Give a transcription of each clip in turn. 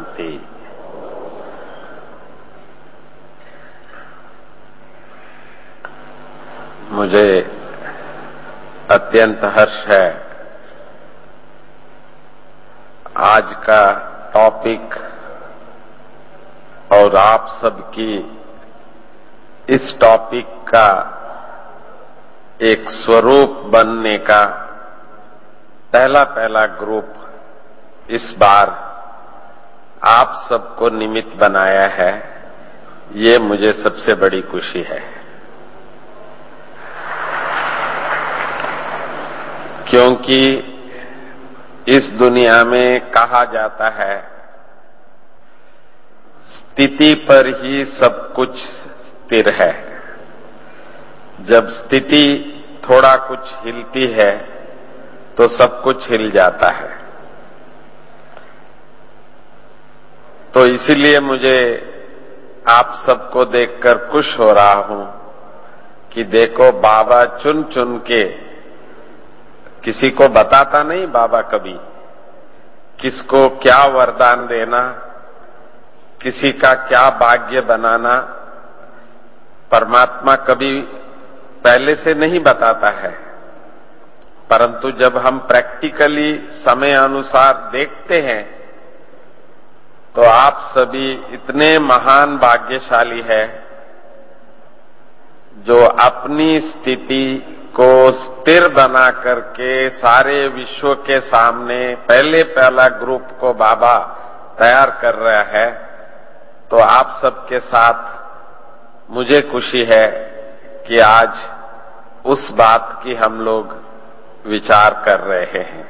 शांति। मुझे अत्यंत हर्ष है आज का टॉपिक और आप सबकी इस टॉपिक का एक स्वरूप बनने का पहला ग्रुप इस बार आप सबको निमित्त बनाया है, ये मुझे सबसे बड़ी खुशी है। क्योंकि इस दुनिया में कहा जाता है स्थिति पर ही सब कुछ स्थिर है। जब स्थिति थोड़ा कुछ हिलती है तो सब कुछ हिल जाता है। तो इसीलिए मुझे आप सबको देखकर खुश हो रहा हूं कि देखो बाबा चुन चुन के, किसी को बताता नहीं बाबा कभी, किसको क्या वरदान देना, किसी का क्या भाग्य बनाना, परमात्मा कभी पहले से नहीं बताता है। परंतु जब हम प्रैक्टिकली समय अनुसार देखते हैं तो आप सभी इतने महान भाग्यशाली हैं जो अपनी स्थिति को स्थिर बना करके सारे विश्व के सामने पहला ग्रुप को बाबा तैयार कर रहा है। तो आप सबके साथ मुझे खुशी है कि आज उस बात की हम लोग विचार कर रहे हैं।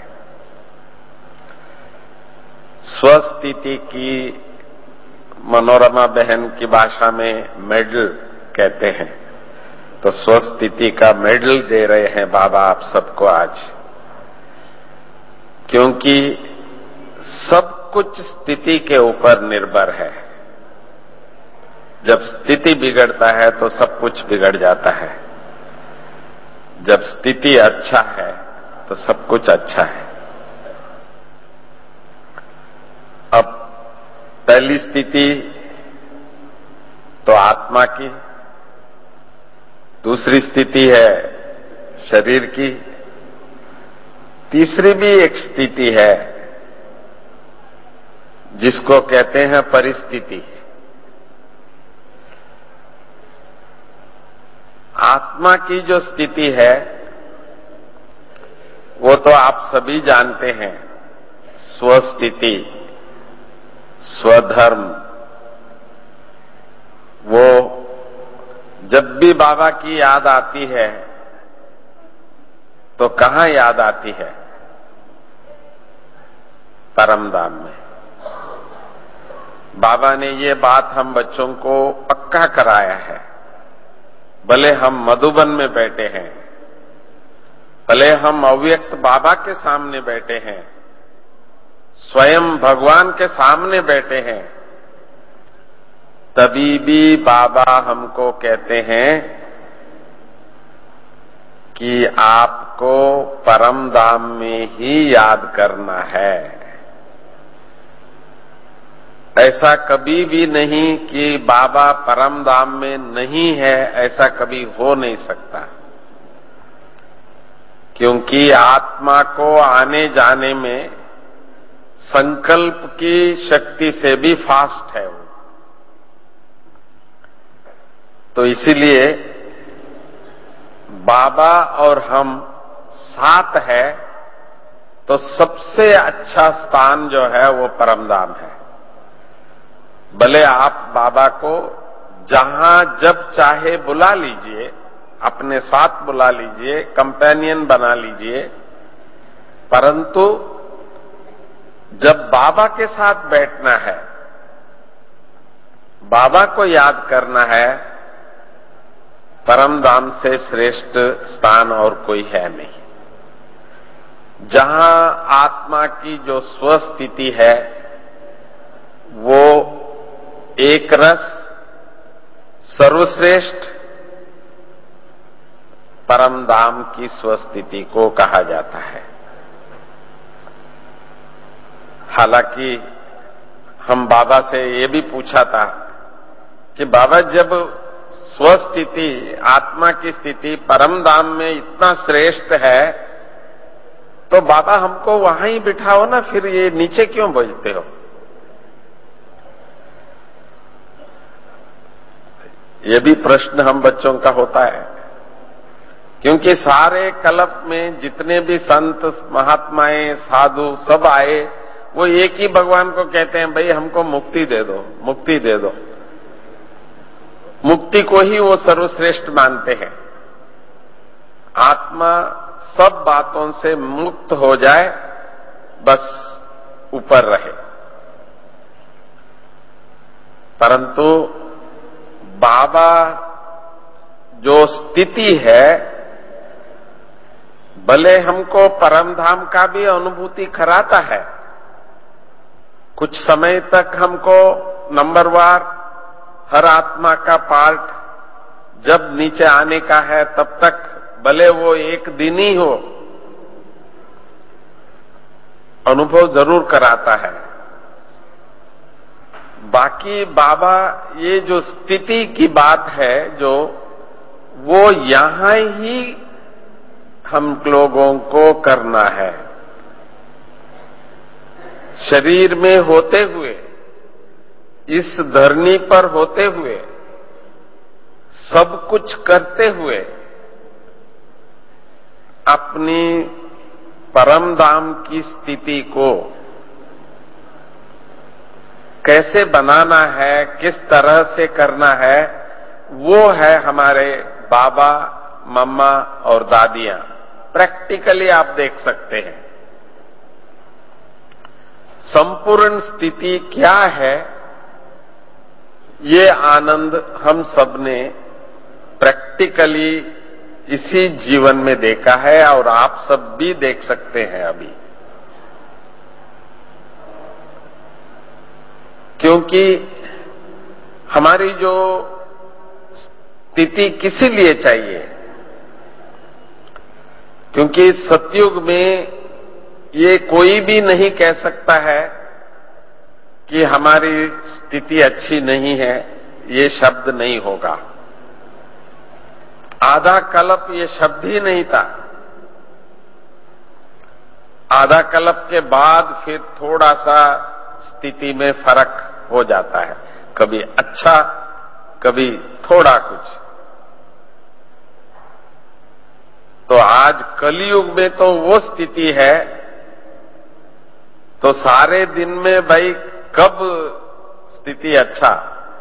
स्वस्थिति की मनोरमा बहन की भाषा में मेडल कहते हैं, तो स्वस्थिति का मेडल दे रहे हैं बाबा आप सबको आज। क्योंकि सब कुछ स्थिति के ऊपर निर्भर है। जब स्थिति बिगड़ता है तो सब कुछ बिगड़ जाता है। जब स्थिति अच्छा है तो सब कुछ अच्छा है। अब पहली स्थिति तो आत्मा की, दूसरी स्थिति है शरीर की, तीसरी भी एक स्थिति है जिसको कहते हैं परिस्थिति। आत्मा की जो स्थिति है वो तो आप सभी जानते हैं, स्वस्थिति, स्वधर्म। वो जब भी बाबा की याद आती है तो कहां याद आती है? परमधाम में। बाबा ने ये बात हम बच्चों को पक्का कराया है। भले हम मधुबन में बैठे हैं, भले हम अव्यक्त बाबा के सामने बैठे हैं, स्वयं भगवान के सामने बैठे हैं, तभी भी बाबा हमको कहते हैं कि आपको परम धाम में ही याद करना है। ऐसा कभी भी नहीं कि बाबा परम धाम में नहीं है, ऐसा कभी हो नहीं सकता। क्योंकि आत्मा को आने जाने में संकल्प की शक्ति से भी फास्ट है वो। तो इसीलिए बाबा और हम साथ है तो सबसे अच्छा स्थान जो है वो परमधाम है। भले आप बाबा को जहां जब चाहे बुला लीजिए, अपने साथ बुला लीजिए, कंपेनियन बना लीजिए, परंतु जब बाबा के साथ बैठना है, बाबा को याद करना है, परमधाम से श्रेष्ठ स्थान और कोई है नहीं। जहां आत्मा की जो स्वस्थिति है वो एक रस सर्वश्रेष्ठ परमधाम की स्वस्थिति को कहा जाता है। हालांकि हम बाबा से ये भी पूछा था कि बाबा जब स्वस्थिति, आत्मा की स्थिति परम धाम में इतना श्रेष्ठ है तो बाबा हमको वहां ही बिठाओ ना, फिर ये नीचे क्यों भेजते हो? ये भी प्रश्न हम बच्चों का होता है, क्योंकि सारे कल्प में जितने भी संत, महात्माएं, साधु सब आए, वो एक ही भगवान को कहते हैं, भाई हमको मुक्ति दे दो, मुक्ति दे दो। मुक्ति को ही वो सर्वश्रेष्ठ मानते हैं। आत्मा सब बातों से मुक्त हो जाए, बस ऊपर रहे। परंतु बाबा जो स्थिति है, भले हमको परमधाम का भी अनुभूति कराता है, कुछ समय तक हमको नंबरवार हर आत्मा का पार्ट जब नीचे आने का है तब तक, भले वो एक दिन ही हो, अनुभव जरूर कराता है। बाकी बाबा ये जो स्थिति की बात है, जो वो यहां ही हम लोगों को करना है। शरीर में होते हुए, इस धरनी पर होते हुए, सब कुछ करते हुए अपनी परम धाम की स्थिति को कैसे बनाना है, किस तरह से करना है, वो है हमारे बाबा, मम्मा और दादियां। प्रैक्टिकली आप देख सकते हैं संपूर्ण स्थिति क्या है। ये आनंद हम सबने प्रैक्टिकली इसी जीवन में देखा है और आप सब भी देख सकते हैं अभी। क्योंकि हमारी जो स्थिति किसी लिए चाहिए, क्योंकि सतयुग में ये कोई भी नहीं कह सकता है कि हमारी स्थिति अच्छी नहीं है, ये शब्द नहीं होगा। आधा कल्प ये शब्द ही नहीं था। आधा कल्प के बाद फिर थोड़ा सा स्थिति में फर्क हो जाता है, कभी अच्छा, कभी थोड़ा कुछ। तो आज कलयुग में तो वो स्थिति है, तो सारे दिन में भाई कब स्थिति अच्छा।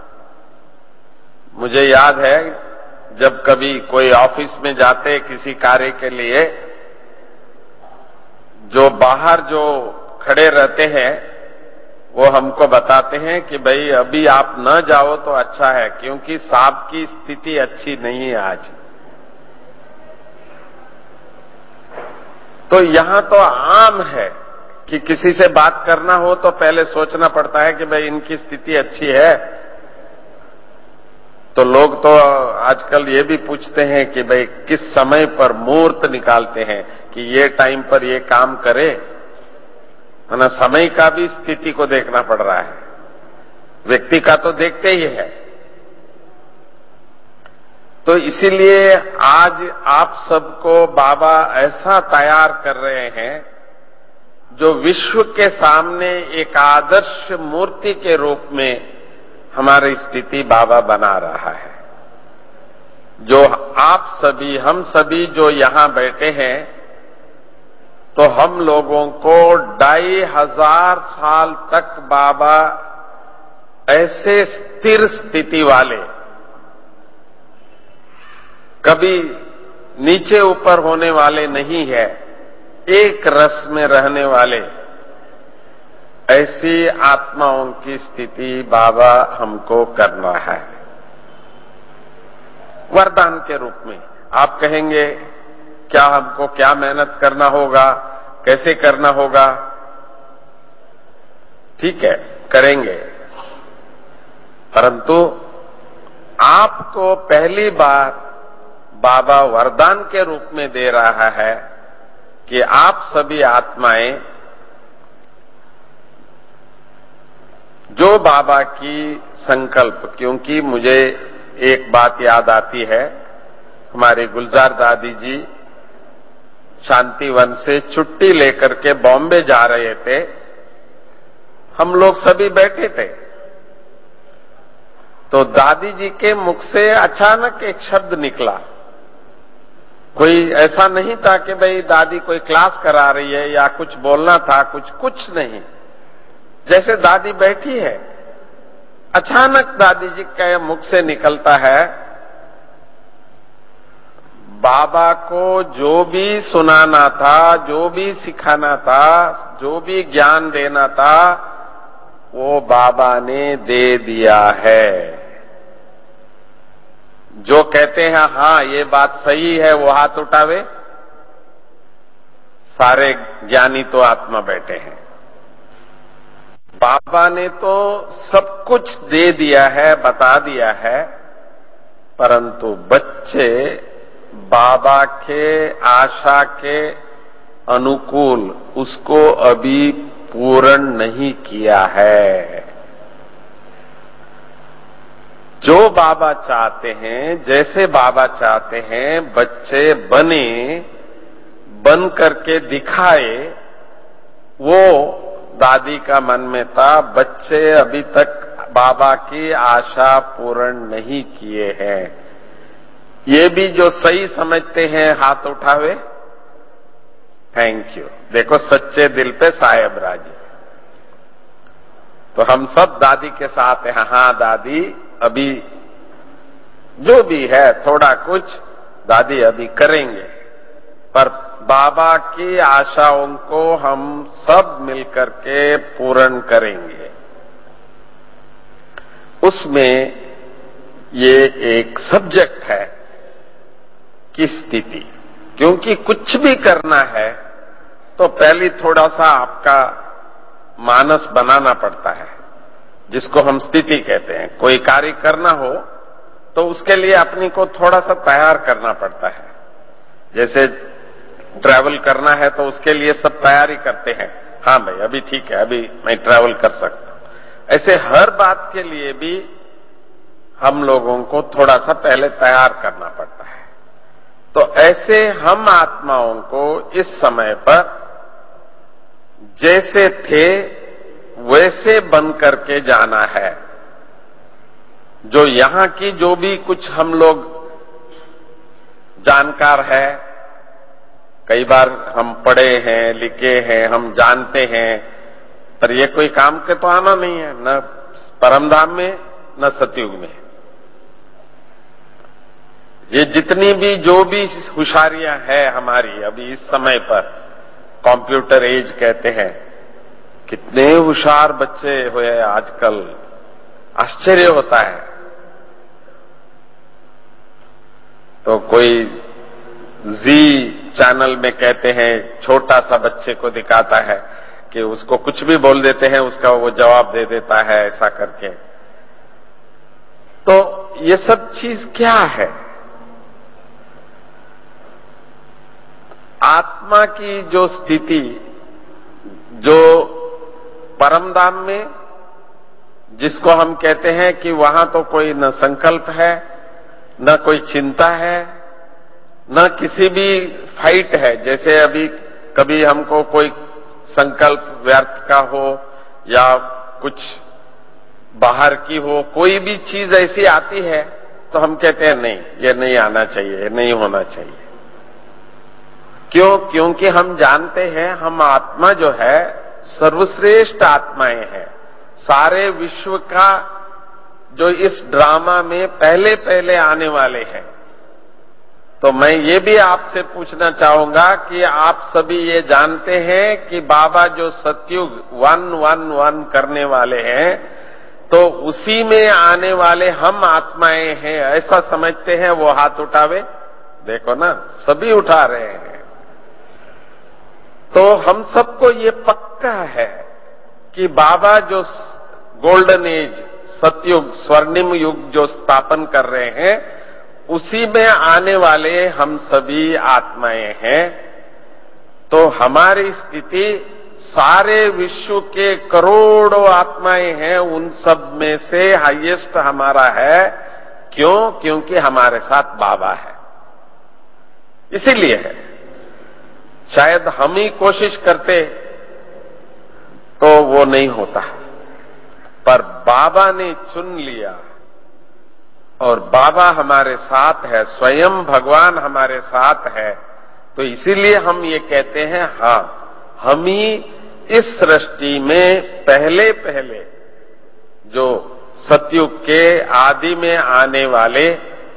मुझे याद है जब कभी कोई ऑफिस में जाते किसी कार्य के लिए, जो बाहर जो खड़े रहते हैं वो हमको बताते हैं कि भाई अभी आप न जाओ तो अच्छा है, क्योंकि साहब की स्थिति अच्छी नहीं है आज। तो यहां तो आम है कि किसी से बात करना हो तो पहले सोचना पड़ता है कि भाई इनकी स्थिति अच्छी है। तो लोग तो आजकल ये भी पूछते हैं कि भाई किस समय पर मुहूर्त निकालते हैं कि ये टाइम पर ये काम करे, है ना। समय का भी स्थिति को देखना पड़ रहा है, व्यक्ति का तो देखते ही है। तो इसीलिए आज आप सबको बाबा ऐसा तैयार कर रहे हैं जो विश्व के सामने एक आदर्श मूर्ति के रूप में हमारी स्थिति बाबा बना रहा है। जो आप सभी, हम सभी जो यहां बैठे हैं, तो हम लोगों को 2500 साल तक बाबा ऐसे स्थिर स्थिति वाले, कभी नीचे ऊपर होने वाले नहीं है, एक रस में रहने वाले, ऐसी आत्माओं की स्थिति बाबा हमको करना है वरदान के रूप में। आप कहेंगे क्या हमको क्या मेहनत करना होगा, कैसे करना होगा? ठीक है, करेंगे, परंतु आपको पहली बार बाबा वरदान के रूप में दे रहा है कि आप सभी आत्माएं जो बाबा की संकल्प, क्योंकि मुझे एक बात याद आती है, हमारी गुलजार दादी जी शांतिवन से छुट्टी लेकर के बॉम्बे जा रहे थे। हम लोग सभी बैठे थे, तो दादी जी के मुख से अचानक एक शब्द निकला। कोई ऐसा नहीं था कि भाई दादी कोई क्लास करा रही है या कुछ बोलना था, कुछ नहीं। जैसे दादी बैठी है, अचानक दादी जी के मुख से निकलता है, बाबा को जो भी सुनाना था, जो भी सिखाना था, जो भी ज्ञान देना था, वो बाबा ने दे दिया है। जो कहते हैं हाँ ये बात सही है, वो हाथ उठावे। सारे ज्ञानी तो आत्मा बैठे हैं। बाबा ने तो सब कुछ दे दिया है, बता दिया है, परंतु बच्चे बाबा के आशा के अनुकूल उसको अभी पूर्ण नहीं किया है। जो बाबा चाहते हैं, जैसे बाबा चाहते हैं बच्चे बने, बन करके दिखाए, वो दादी का मन में था। बच्चे अभी तक बाबा की आशा पूर्ण नहीं किए हैं। ये भी जो सही समझते हैं हाथ उठावे। Thank you. देखो सच्चे दिल पे साहेब राजी। तो हम सब दादी के साथ हैं। हाँ दादी, अभी जो भी है थोड़ा कुछ दादी अभी करेंगे, पर बाबा की आशाओं को हम सब मिलकर के पूर्ण करेंगे। उसमें ये एक सब्जेक्ट है की स्थिति, क्योंकि कुछ भी करना है तो पहले थोड़ा सा आपका मानस बनाना पड़ता है, जिसको हम स्थिति कहते हैं। कोई कार्य करना हो तो उसके लिए अपनी को थोड़ा सा तैयार करना पड़ता है। जैसे ट्रैवल करना है तो उसके लिए सब तैयारी करते हैं, हाँ भाई अभी ठीक है, अभी मैं ट्रैवल कर सकता हूं। ऐसे हर बात के लिए भी हम लोगों को थोड़ा सा पहले तैयार करना पड़ता है। तो ऐसे हम आत्माओं को इस समय पर जैसे थे वैसे बन करके जाना है। जो यहां की जो भी कुछ हम लोग जानकार है, कई बार हम पढ़े हैं, लिखे हैं, हम जानते हैं, पर ये कोई काम के तो आना नहीं है, न परमधाम में न सतयुग में। ये जितनी भी जो भी होशियारियां हैं हमारी अभी इस समय पर, कंप्यूटर एज कहते हैं, कितने होशियार बच्चे हुए आजकल, आश्चर्य होता है। तो कोई जी चैनल में कहते हैं, छोटा सा बच्चे को दिखाता है कि उसको कुछ भी बोल देते हैं, उसका वो जवाब दे देता है ऐसा करके। तो ये सब चीज क्या है? आत्मा की जो स्थिति, जो परमधाम में, जिसको हम कहते हैं कि वहां तो कोई न संकल्प है, न कोई चिंता है, न किसी भी फाइट है। जैसे अभी कभी हमको कोई संकल्प व्यर्थ का हो या कुछ बाहर की हो, कोई भी चीज ऐसी आती है तो हम कहते हैं नहीं, ये नहीं आना चाहिए, ये नहीं होना चाहिए। क्यों? क्योंकि हम जानते हैं हम आत्मा जो है सर्वश्रेष्ठ आत्माएं हैं। सारे विश्व का जो इस ड्रामा में पहले पहले आने वाले हैं। तो मैं ये भी आपसे पूछना चाहूंगा कि आप सभी ये जानते हैं कि बाबा जो सतयुग 111 करने वाले हैं, तो उसी में आने वाले हम आत्माएं हैं, ऐसा समझते हैं? वो हाथ उठावे। देखो ना, सभी उठा रहे हैं। तो हम सबको ये पक्का है कि बाबा जो गोल्डन एज, सतयुग, स्वर्णिम युग जो स्थापन कर रहे हैं, उसी में आने वाले हम सभी आत्माएं हैं। तो हमारी स्थिति सारे विश्व के करोड़ों आत्माएं हैं, उन सब में से हाईएस्ट हमारा है। क्यों? क्योंकि हमारे साथ बाबा है, इसीलिए है। शायद हम ही कोशिश करते तो वो नहीं होता, पर बाबा ने चुन लिया और बाबा हमारे साथ है, स्वयं भगवान हमारे साथ है। तो इसीलिए हम ये कहते हैं, हां, हम ही इस सृष्टि में पहले पहले जो सतयुग के आदि में आने वाले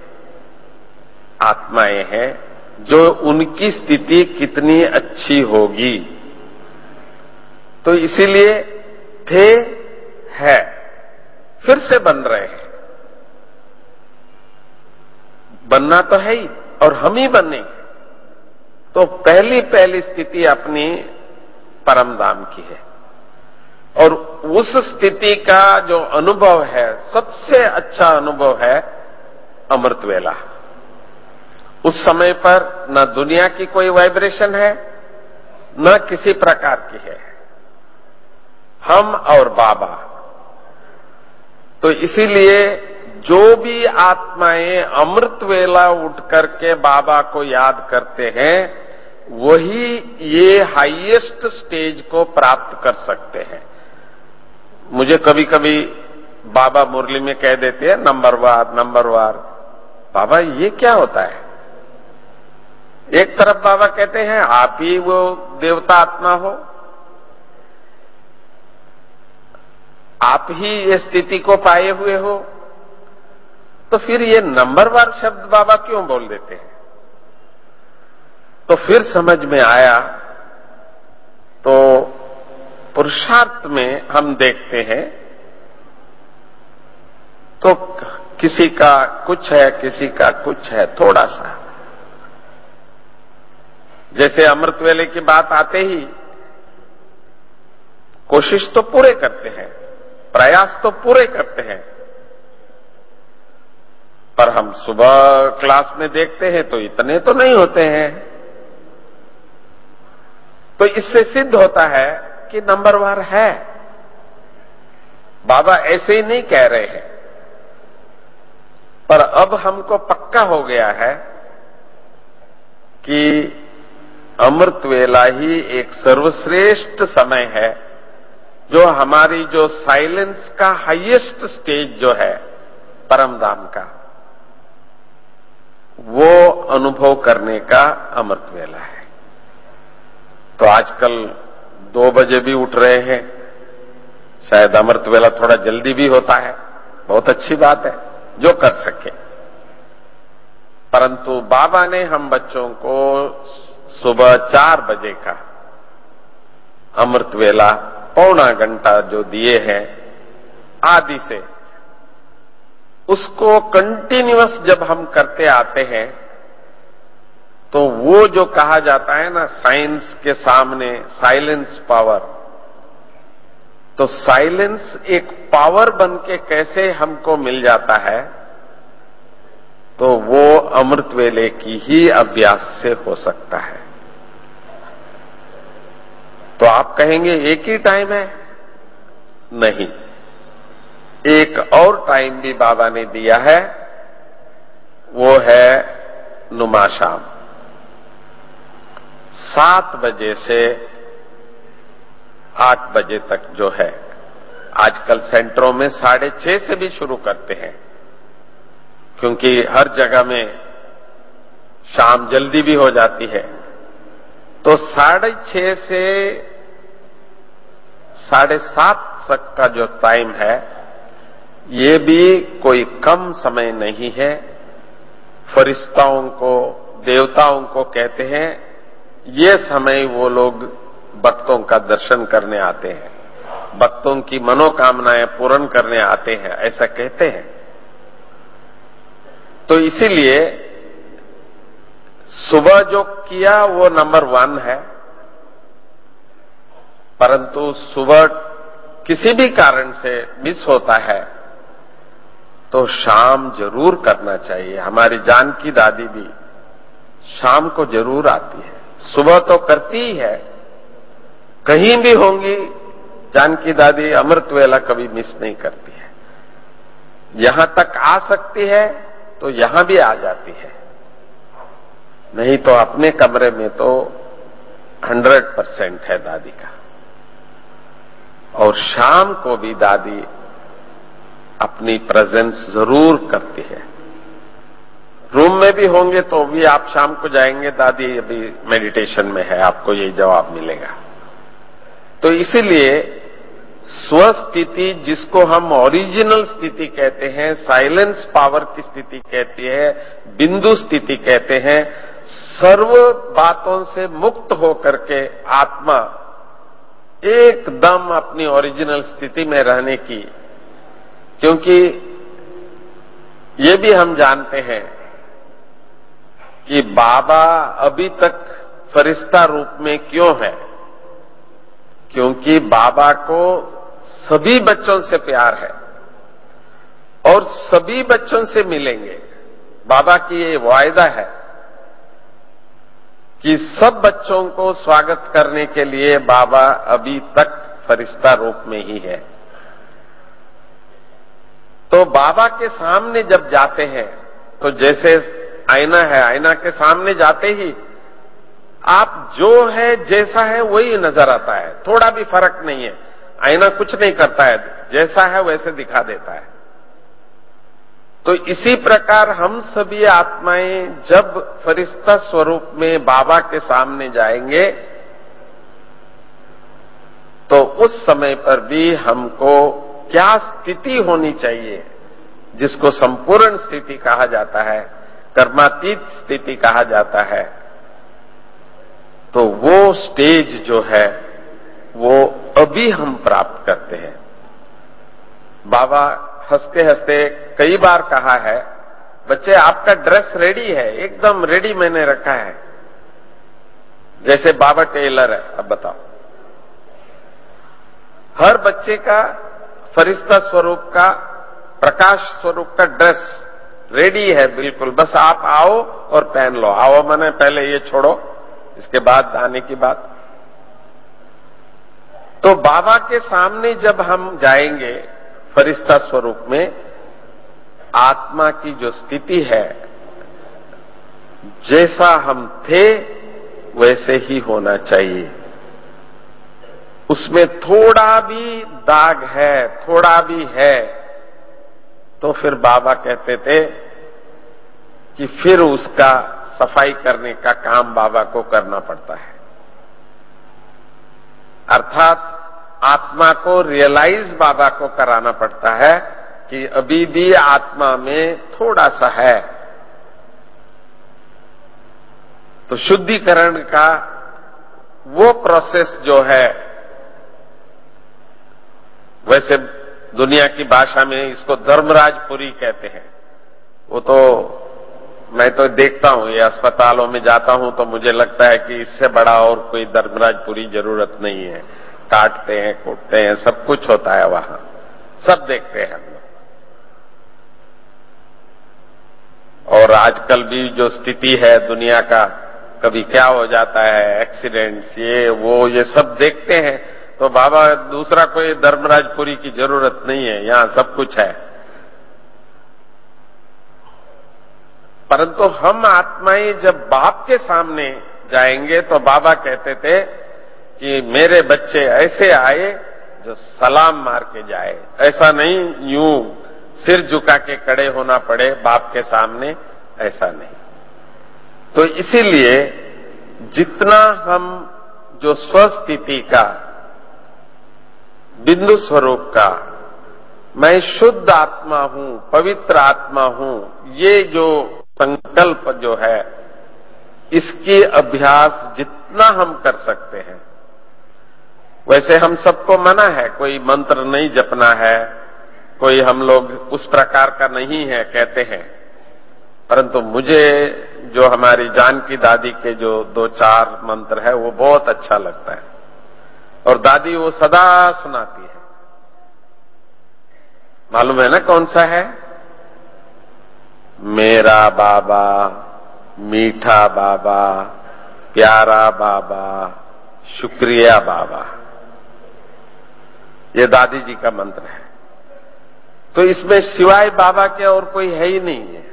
आत्माएं हैं, जो उनकी स्थिति कितनी अच्छी होगी। तो इसीलिए थे, है, फिर से बन रहे हैं। बनना तो है ही, और हम ही बने। तो पहली पहली स्थिति अपनी परम धाम की है, और उस स्थिति का जो अनुभव है, सबसे अच्छा अनुभव है अमृत वेला। उस समय पर न दुनिया की कोई वाइब्रेशन है, न किसी प्रकार की है, हम और बाबा। तो इसीलिए जो भी आत्माएं अमृत वेला उठ करके बाबा को याद करते हैं, वही ये हाईएस्ट स्टेज को प्राप्त कर सकते हैं। मुझे कभी कभी बाबा मुरली में कह देते हैं, नंबरवार नंबरवार। बाबा ये क्या होता है? एक तरफ बाबा कहते हैं आप ही वो देवता आत्मा हो, आप ही ये स्थिति को पाए हुए हो, तो फिर ये नंबरवार शब्द बाबा क्यों बोल देते हैं? तो फिर समझ में आया। तो पुरुषार्थ में हम देखते हैं तो किसी का कुछ है, किसी का कुछ है, थोड़ा सा। जैसे अमृत वेले की बात आते ही कोशिश तो पूरे करते हैं, प्रयास तो पूरे करते हैं, पर हम सुबह क्लास में देखते हैं तो इतने तो नहीं होते हैं। तो इससे सिद्ध होता है कि नंबरवार है। बाबा ऐसे ही नहीं कह रहे हैं, पर अब हमको पक्का हो गया है कि अमृत वेला ही एक सर्वश्रेष्ठ समय है, जो हमारी जो साइलेंस का हाईएस्ट स्टेज जो है परम धाम का, वो अनुभव करने का अमृत वेला है। तो आजकल 2 बजे भी उठ रहे हैं, शायद अमृत वेला थोड़ा जल्दी भी होता है, बहुत अच्छी बात है, जो कर सके। परंतु बाबा ने हम बच्चों को सुबह 4 बजे का अमृत वेला पौना घंटा जो दिए हैं आदि से, उसको कंटिन्यूअस जब हम करते आते हैं तो वो जो कहा जाता है ना, साइंस के सामने साइलेंस पावर, तो साइलेंस एक पावर बन के कैसे हमको मिल जाता है, तो वो अमृत वेले की ही अभ्यास से हो सकता है। तो आप कहेंगे एक ही टाइम है? नहीं, एक और टाइम भी बाबा ने दिया है, वो है नुमाशाम। 7 बजे से 8 बजे तक जो है, आजकल सेंटरों में 6:30 से भी शुरू करते हैं, क्योंकि हर जगह में शाम जल्दी भी हो जाती है। तो 6:30 से 7:30 तक का जो टाइम है, ये भी कोई कम समय नहीं है। फरिश्ताओं को, देवताओं को कहते हैं, ये समय वो लोग भक्तों का दर्शन करने आते हैं, भक्तों की मनोकामनाएं पूर्ण करने आते हैं, ऐसा कहते हैं। तो इसीलिए सुबह जो किया वो नंबर 1 है, परंतु सुबह किसी भी कारण से मिस होता है तो शाम जरूर करना चाहिए। हमारी जानकी दादी भी शाम को जरूर आती है, सुबह तो करती ही है, कहीं भी होंगी, जानकी दादी अमृत वेला कभी मिस नहीं करती है। यहां तक आ सकती है तो यहां भी आ जाती है, नहीं तो अपने कमरे में तो 100% है दादी का। और शाम को भी दादी अपनी प्रेजेंस जरूर करती है। रूम में भी होंगे तो भी आप शाम को जाएंगे, दादी अभी मेडिटेशन में है, आपको यही जवाब मिलेगा। तो इसीलिए स्वस्थिति, जिसको हम ओरिजिनल स्थिति कहते हैं, साइलेंस पावर की स्थिति कहती है, बिंदु स्थिति कहते हैं, सर्व बातों से मुक्त होकर के आत्मा एकदम अपनी ओरिजिनल स्थिति में रहने की। क्योंकि ये भी हम जानते हैं कि बाबा अभी तक फरिश्ता रूप में क्यों है, क्योंकि बाबा को सभी बच्चों से प्यार है और सभी बच्चों से मिलेंगे। बाबा की ये वायदा है कि सब बच्चों को स्वागत करने के लिए बाबा अभी तक फरिश्ता रूप में ही है। तो बाबा के सामने जब जाते हैं तो जैसे आईना है, आईना के सामने जाते ही आप जो है जैसा है वही नजर आता है, थोड़ा भी फर्क नहीं है। आईना कुछ नहीं करता है, जैसा है वैसे दिखा देता है। तो इसी प्रकार हम सभी आत्माएं जब फरिश्ता स्वरूप में बाबा के सामने जाएंगे तो उस समय पर भी हमको क्या स्थिति होनी चाहिए, जिसको संपूर्ण स्थिति कहा जाता है, कर्मातीत स्थिति कहा जाता है, तो वो स्टेज जो है वो अभी हम प्राप्त करते हैं। बाबा हंसते हंसते कई बार कहा है, बच्चे आपका ड्रेस रेडी है, एकदम रेडी मैंने रखा है। जैसे बाबा टेलर है, अब बताओ, हर बच्चे का फरिश्ता स्वरूप का, प्रकाश स्वरूप का ड्रेस रेडी है बिल्कुल, बस आप आओ और पहन लो। आओ माने पहले ये छोड़ो, इसके बाद आने की बात। तो बाबा के सामने जब हम जाएंगे फरिश्ता स्वरूप में, आत्मा की जो स्थिति है, जैसा हम थे वैसे ही होना चाहिए। उसमें थोड़ा भी दाग है, थोड़ा भी है, तो फिर बाबा कहते थे कि फिर उसका सफाई करने का काम बाबा को करना पड़ता है। अर्थात आत्मा को रियलाइज बाबा को कराना पड़ता है कि अभी भी आत्मा में थोड़ा सा है। तो शुद्धिकरण का वो प्रोसेस जो है, वैसे दुनिया की भाषा में इसको धर्मराजपुरी कहते हैं। वो तो मैं तो देखता हूं, ये अस्पतालों में जाता हूं तो मुझे लगता है कि इससे बड़ा और कोई धर्मराजपुरी जरूरत नहीं है। काटते हैं, कूटते हैं, सब कुछ होता है वहां, सब देखते हैं हम लोग। और आजकल भी जो स्थिति है दुनिया का, कभी क्या हो जाता है, एक्सीडेंट्स, ये वो, ये सब देखते हैं। तो बाबा दूसरा कोई धर्मराजपुरी की जरूरत नहीं है, यहां सब कुछ है। परंतु हम आत्माएं जब बाप के सामने जाएंगे तो बाबा कहते थे कि मेरे बच्चे ऐसे आए जो सलाम मार के जाए, ऐसा नहीं यूं सिर झुका के खड़े होना पड़े बाप के सामने, ऐसा नहीं। तो इसीलिए जितना हम जो स्वस्थिति का, बिंदु स्वरूप का, मैं शुद्ध आत्मा हूं, पवित्र आत्मा हूं, ये जो संकल्प जो है, इसकी अभ्यास जितना हम कर सकते हैं। वैसे हम सबको मना है, कोई मंत्र नहीं जपना है, कोई हम लोग उस प्रकार का नहीं है कहते हैं। परंतु मुझे जो हमारी जानकी दादी के जो 2-4 मंत्र है वो बहुत अच्छा लगता है, और दादी वो सदा सुनाती है। मालूम है ना कौन सा है? मेरा बाबा, मीठा बाबा, प्यारा बाबा, शुक्रिया बाबा, ये दादी जी का मंत्र है। तो इसमें सिवाय बाबा के और कोई है ही नहीं है।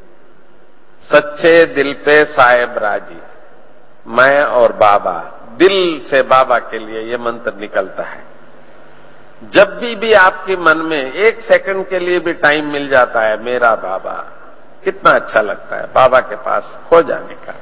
सच्चे दिल पे साहेब राजी, मैं और बाबा, दिल से बाबा के लिए ये मंत्र निकलता है। जब भी आपके मन में 1 सेकंड के लिए भी टाइम मिल जाता है, मेरा बाबा, कितना अच्छा लगता है बाबा के पास हो जाने का।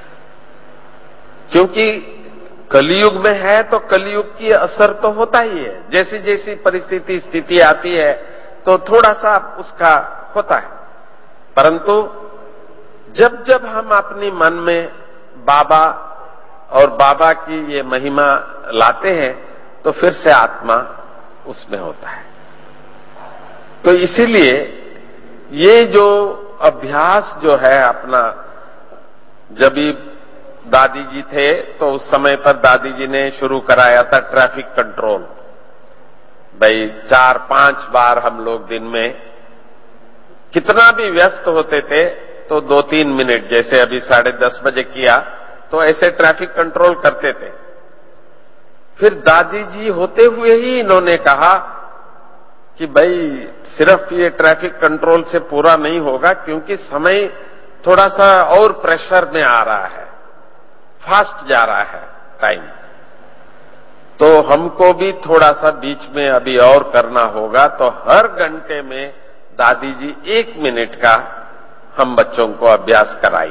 क्योंकि कलयुग में है तो कलयुग की असर तो होता ही है। जैसी जैसी परिस्थिति स्थिति आती है तो थोड़ा सा उसका होता है, परंतु जब जब हम अपनी मन में बाबा और बाबा की ये महिमा लाते हैं तो फिर से आत्मा उसमें होता है। तो इसीलिए ये जो अभ्यास जो है अपना, जब भी दादी जी थे तो उस समय पर दादी जी ने शुरू कराया था ट्रैफिक कंट्रोल। भाई 4-5 बार हम लोग दिन में कितना भी व्यस्त होते थे तो 2-3 मिनट, जैसे अभी 10:30 बजे किया तो ऐसे ट्रैफिक कंट्रोल करते थे। फिर दादी जी होते हुए ही इन्होंने कहा कि भाई सिर्फ ये ट्रैफिक कंट्रोल से पूरा नहीं होगा, क्योंकि समय थोड़ा सा और प्रेशर में आ रहा है, फास्ट जा रहा है टाइम, तो हमको भी थोड़ा सा बीच में अभी और करना होगा। तो हर घंटे में दादी जी 1 मिनट का हम बच्चों को अभ्यास कराई।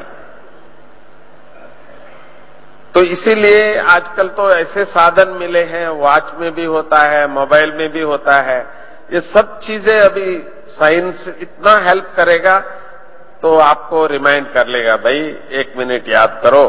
तो इसीलिए आजकल तो ऐसे साधन मिले हैं, वॉच में भी होता है, मोबाइल में भी होता है। ये सब चीजें अभी साइंस इतना हेल्प करेगा तो आपको रिमाइंड कर लेगा, भाई 1 मिनट याद करो।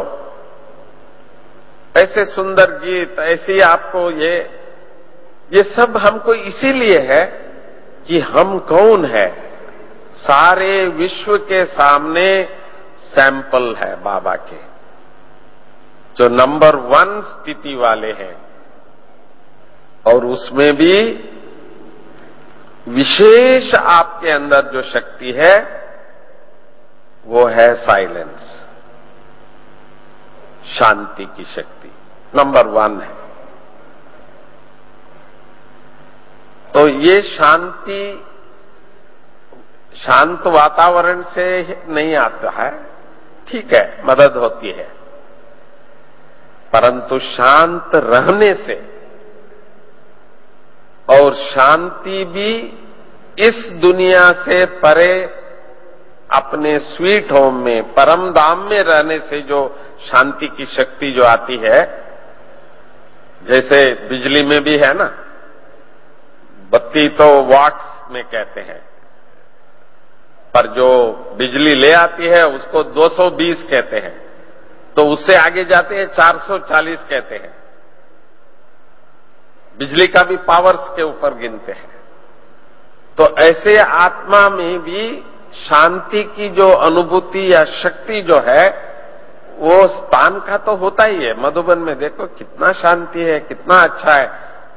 ऐसे सुंदर गीत, ऐसी आपको ये सब हमको इसीलिए है कि हम कौन है, सारे विश्व के सामने सैंपल है बाबा के, जो नंबर 1 स्थिति वाले हैं। और उसमें भी विशेष आपके अंदर जो शक्ति है वो है साइलेंस, शांति की शक्ति नंबर 1 है। तो ये शांति शांत वातावरण से नहीं आता है, ठीक है, मदद होती है, परंतु शांत रहने से, और शांति भी इस दुनिया से परे अपने स्वीट होम में, परम धाम में रहने से जो शांति की शक्ति जो आती है, जैसे बिजली में भी है ना, बत्ती तो वाट्स में कहते हैं, पर जो बिजली ले आती है उसको 220 कहते हैं, तो उससे आगे जाते हैं 440 कहते हैं। बिजली का भी पावर्स के ऊपर गिनते हैं। तो ऐसे आत्मा में भी शांति की जो अनुभूति या शक्ति जो है वो स्थान का तो होता ही है। मधुबन में देखो कितना शांति है, कितना अच्छा है,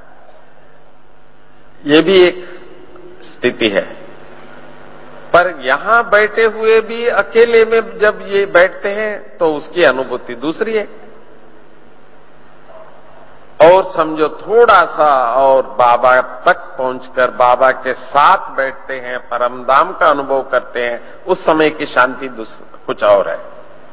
ये भी एक स्थिति है। पर यहां बैठे हुए भी अकेले में जब ये बैठते हैं तो उसकी अनुभूति दूसरी है। और समझो थोड़ा सा और बाबा तक पहुंचकर बाबा के साथ बैठते हैं, परमधाम का अनुभव करते हैं, उस समय की शांति कुछ और है।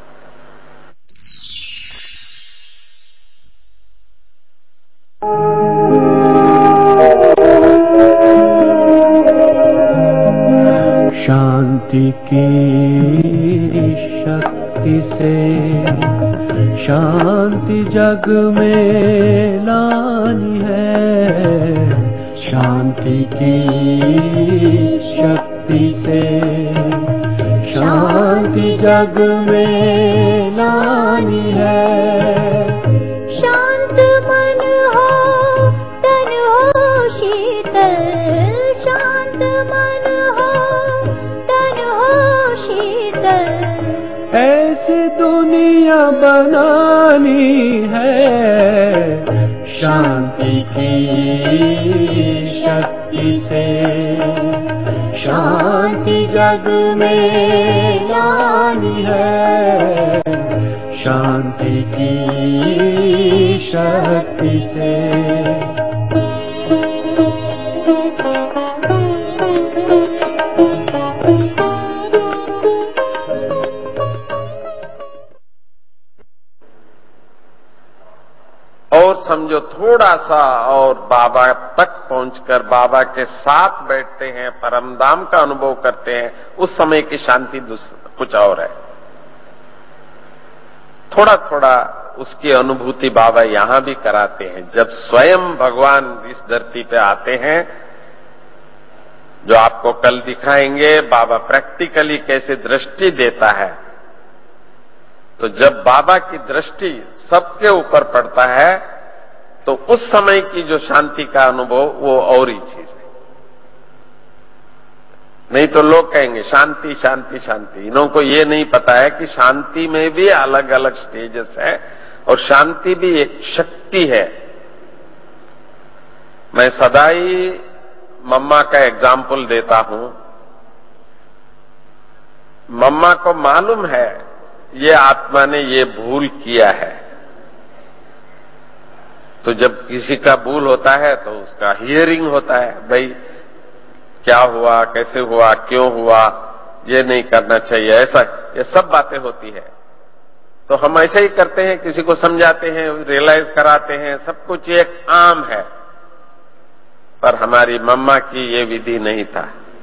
शांति की शक्ति से शांति जग में लानी है। शांति की शक्ति से शांति जग में लानी है। शांत मन हो तन हो शीतल, शांत मन हो तन हो शीतल, ऐसी दुनिया बनानी है। शांति की शक्ति से शांति जग में लानी है। शांति की शक्ति से। और समझो थोड़ा सा और बाबा तक पहुंचकर बाबा के साथ बैठते हैं, परमधाम का अनुभव करते हैं, उस समय की शांति कुछ और है। थोड़ा थोड़ा उसकी अनुभूति बाबा यहां भी कराते हैं। जब स्वयं भगवान इस धरती पे आते हैं, जो आपको कल दिखाएंगे बाबा प्रैक्टिकली कैसे दृष्टि देता है, तो जब बाबा की दृष्टि सबके ऊपर पड़ता है तो उस समय की जो शांति का अनुभव वो और ही चीज है। नहीं तो लोग कहेंगे शांति शांति शांति, इन्हों को ये नहीं पता है कि शांति में भी अलग अलग स्टेजेस है और शांति भी एक शक्ति है। मैं सदा ही मम्मा का एग्जाम्पल देता हूं। मम्मा को मालूम है ये आत्मा ने ये भूल किया है, तो जब किसी का भूल होता है तो उसका हियरिंग होता है, भाई क्या हुआ, कैसे हुआ, क्यों हुआ, ये नहीं करना चाहिए, ऐसा, ये सब बातें होती है। तो हम ऐसे ही करते हैं, किसी को समझाते हैं, रियलाइज कराते हैं, सब कुछ एक आम है। पर हमारी मम्मा की ये विधि नहीं था।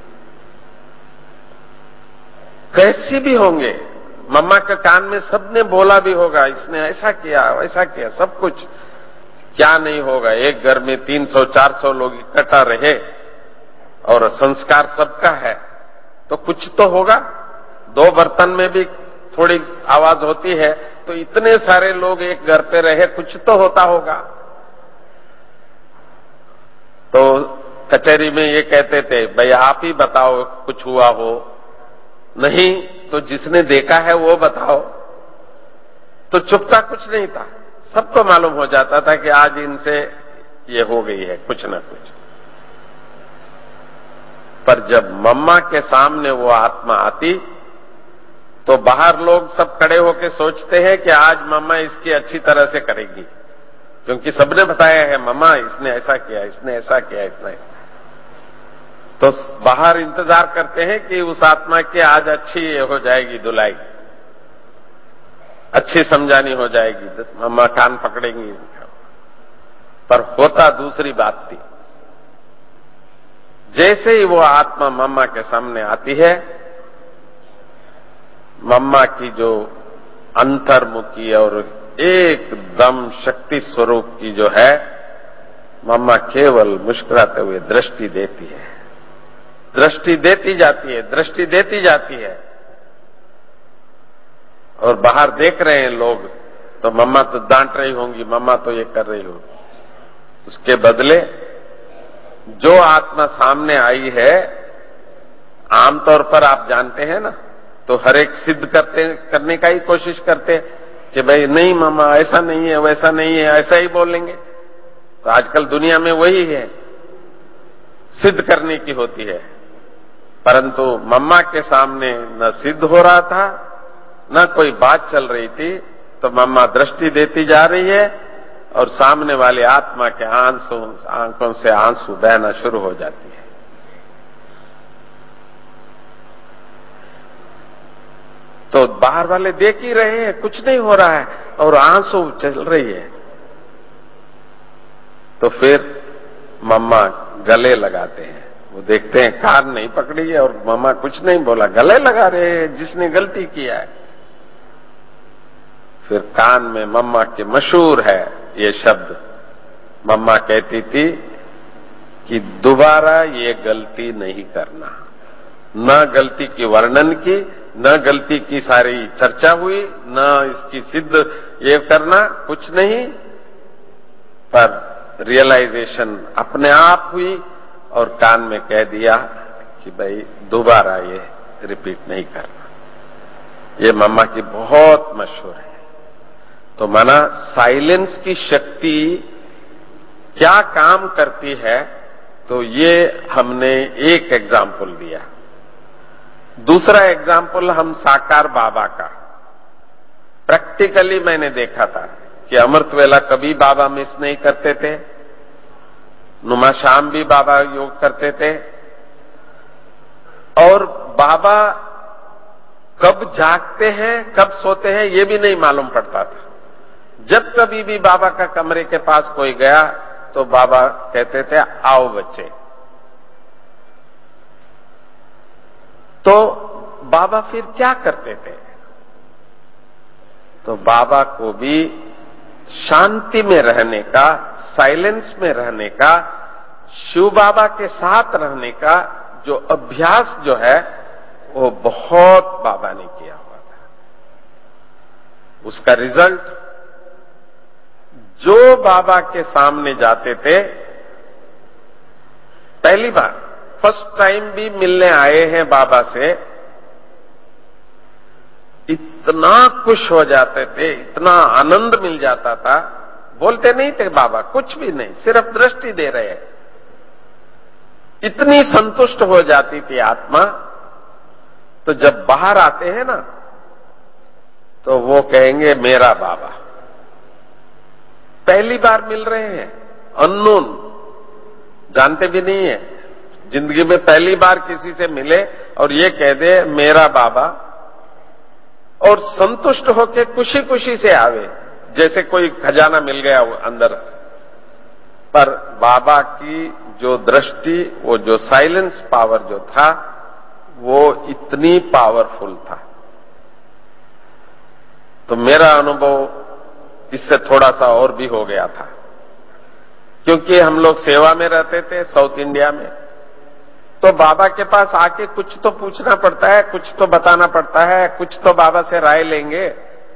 कैसी भी होंगे, मम्मा के कान में सबने बोला भी होगा, इसने ऐसा किया वैसा किया, सब कुछ, क्या नहीं होगा। एक घर में 300-400 लोग इकट्ठा रहे और संस्कार सबका है तो कुछ तो होगा। 2 बर्तन में भी थोड़ी आवाज होती है, तो इतने सारे लोग एक घर पे रहे, कुछ तो होता होगा। तो कचहरी में ये कहते थे, भाई आप ही बताओ कुछ हुआ हो, नहीं तो जिसने देखा है वो बताओ। तो चुपता कुछ नहीं था, सबको मालूम हो जाता था कि आज इनसे ये हो गई है कुछ ना कुछ। पर जब मम्मा के सामने वो आत्मा आती तो बाहर लोग सब खड़े होकर सोचते हैं कि आज मम्मा इसकी अच्छी तरह से करेगी, क्योंकि सबने बताया है मम्मा इसने ऐसा किया, इसने ऐसा किया, इतना। तो बाहर इंतजार करते हैं कि उस आत्मा की आज अच्छी हो जाएगी धुलाई, अच्छी समझानी हो जाएगी, मम्मा कान पकड़ेंगी। पर होता दूसरी बात थी। जैसे ही वो आत्मा मम्मा के सामने आती है, मम्मा की जो अंतर्मुखी और एकदम शक्ति स्वरूप की जो है, मम्मा केवल मुस्कुराते हुए दृष्टि देती है, दृष्टि देती जाती है, दृष्टि देती जाती है। और बाहर देख रहे हैं लोग, तो मम्मा तो डांट रही होंगी, मम्मा तो ये कर रही होगी। उसके बदले जो आत्मा सामने आई है, आमतौर पर आप जानते हैं ना, तो हर एक सिद्ध करने का ही कोशिश करते कि भाई नहीं मम्मा ऐसा नहीं है, वैसा नहीं है, ऐसा ही बोलेंगे। तो आजकल दुनिया में वही है, सिद्ध करने की होती है। परंतु मम्मा के सामने न सिद्ध हो रहा था, न कोई बात चल रही थी, तो मम्मा दृष्टि देती जा रही है और सामने वाली आत्मा के आंखों से आंसू बहना शुरू हो जाती है। तो बाहर वाले देख ही रहे हैं, कुछ नहीं हो रहा है और आंसू चल रही है। तो फिर मम्मा गले लगाते हैं, वो देखते हैं कान नहीं पकड़ी है और मम्मा कुछ नहीं बोला, गले लगा रहे हैं जिसने गलती किया है। फिर कान में मम्मा के मशहूर है ये शब्द, मम्मा कहती थी कि दोबारा ये गलती नहीं करना। न गलती की वर्णन की, न गलती की सारी चर्चा हुई, न इसकी सिद्ध ये करना, कुछ नहीं, पर रियलाइजेशन अपने आप हुई और कान में कह दिया कि भाई दोबारा ये रिपीट नहीं करना। ये मम्मा की बहुत मशहूर है। तो माना साइलेंस की शक्ति क्या काम करती है, तो ये हमने एक एग्जाम्पल दिया। दूसरा एग्जाम्पल हम साकार बाबा का, प्रैक्टिकली मैंने देखा था कि अमृत वेला कभी बाबा मिस नहीं करते थे, नुमा शाम भी बाबा योग करते थे, और बाबा कब जागते हैं कब सोते हैं ये भी नहीं मालूम पड़ता था। जब कभी भी बाबा का कमरे के पास कोई गया तो बाबा कहते थे आओ बच्चे। तो बाबा फिर क्या करते थे? तो बाबा को भी शांति में रहने का, साइलेंस में रहने का, शिव बाबा के साथ रहने का जो अभ्यास जो है वो बहुत बाबा ने किया हुआ था। उसका रिजल्ट, जो बाबा के सामने जाते थे, पहली बार फर्स्ट टाइम भी मिलने आए हैं बाबा से, इतना खुश हो जाते थे, इतना आनंद मिल जाता था। बोलते नहीं थे बाबा, कुछ भी नहीं, सिर्फ दृष्टि दे रहे हैं। इतनी संतुष्ट हो जाती थी आत्मा। तो जब बाहर आते हैं ना तो वो कहेंगे मेरा बाबा। पहली बार मिल रहे हैं, अननोन, जानते भी नहीं है, जिंदगी में पहली बार किसी से मिले और ये कह दे मेरा बाबा, और संतुष्ट होकर खुशी खुशी से आवे जैसे कोई खजाना मिल गया वो अंदर। पर बाबा की जो दृष्टि, वो जो साइलेंस पावर जो था, वो इतनी पावरफुल था। तो मेरा अनुभव इससे थोड़ा सा और भी हो गया था, क्योंकि हम लोग सेवा में रहते थे साउथ इंडिया में। तो बाबा के पास आके कुछ तो पूछना पड़ता है, कुछ तो बताना पड़ता है, कुछ तो बाबा से राय लेंगे।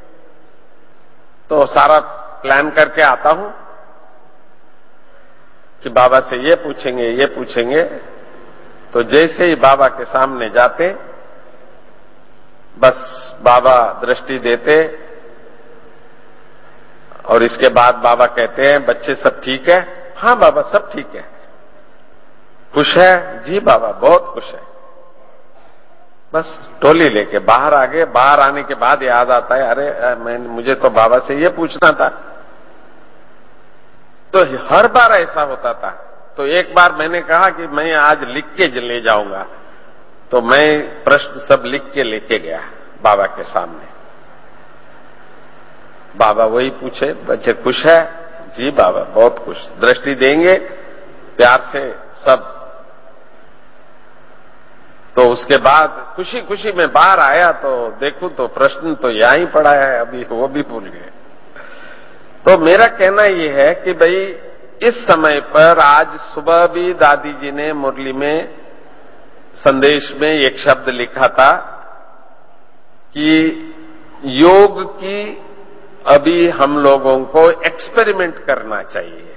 तो सारा प्लान करके आता हूं कि बाबा से ये पूछेंगे। तो जैसे ही बाबा के सामने जाते, बस बाबा दृष्टि देते और इसके बाद बाबा कहते हैं बच्चे सब ठीक है? हाँ बाबा सब ठीक है। खुश है? जी बाबा बहुत खुश है। बस टोली लेके बाहर आ गए। बाहर आने के बाद याद आता है अरे मुझे तो बाबा से ये पूछना था। तो हर बार ऐसा होता था। तो एक बार मैंने कहा कि मैं आज लिख के ले जाऊंगा, तो मैं प्रश्न सब लिख के लेके गया बाबा के सामने। बाबा वही पूछे बच्चे खुश है? जी बाबा बहुत खुश। दृष्टि देंगे प्यार से सब। तो उसके बाद खुशी खुशी में बाहर आया तो देखूं तो प्रश्न तो यहां ही पड़ा है, अभी वो भी भूल गए। तो मेरा कहना यह है कि भाई इस समय पर, आज सुबह भी दादी जी ने मुरली में संदेश में एक शब्द लिखा था कि योग की अभी हम लोगों को एक्सपेरिमेंट करना चाहिए।